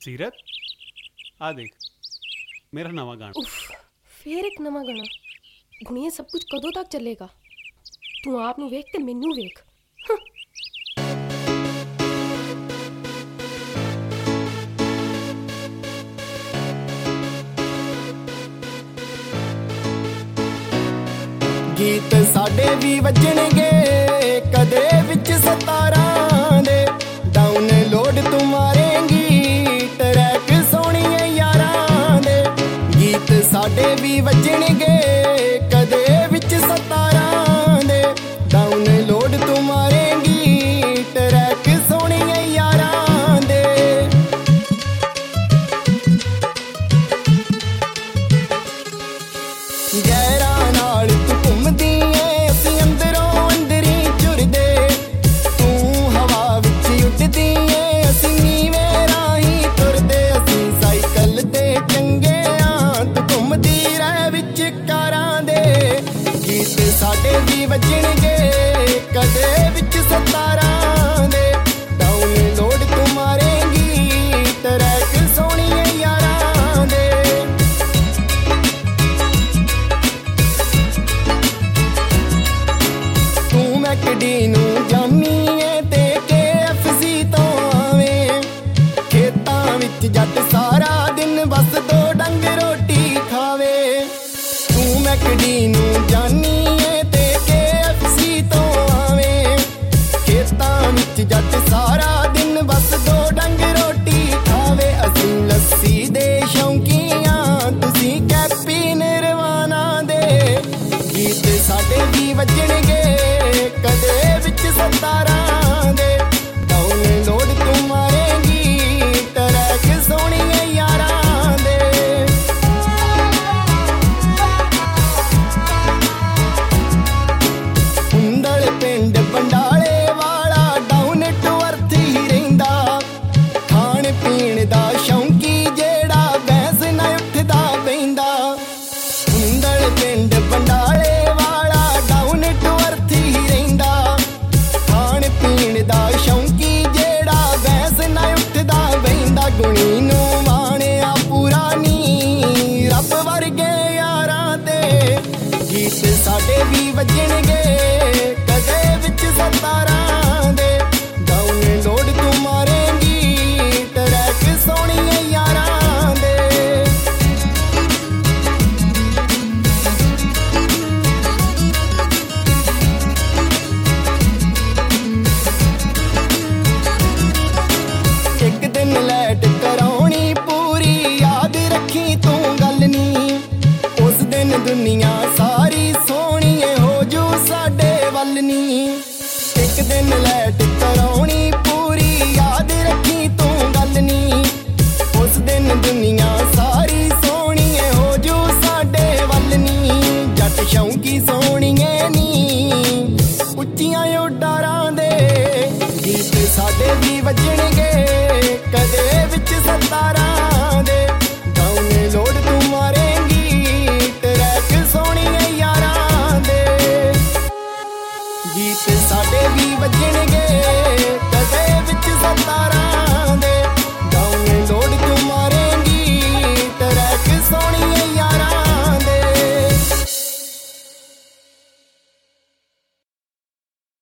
सीरत आ देख मेरा नवा गाना। उफ, फिर एक नवा गाना। गुणिया सब कुछ कदों तक चलेगा? तू आप नू वेख ते मैनू वेख। गीत साडे भी वजणगे कदे विच 17 दे डाउनलोड तू मारेंगी ट्रैक सोहणिए यारां दे। गीत साडे भी वजणगे कदे विच 17 दे डाउनलोड तू मारेंगी ट्रैक सोहणिए यारां दे। गैरां नाल तू घुमदी ऐ असीं अंदरों अंदरी झुरदे। तू हवा विच उडदी ऐ असीं नीवें राहीं तुरदे। असीं साइकल ते चंगे आं तू घुमदी रह विच कारां दे। गीत साडे भी वजणगे कदे विच 17 दे डाउनलोड तू मारेंगी ट्रैक सोहणिए यारां दे। तू मैकडी नूं जामीए ते KFC तो आवे खेतां विच जट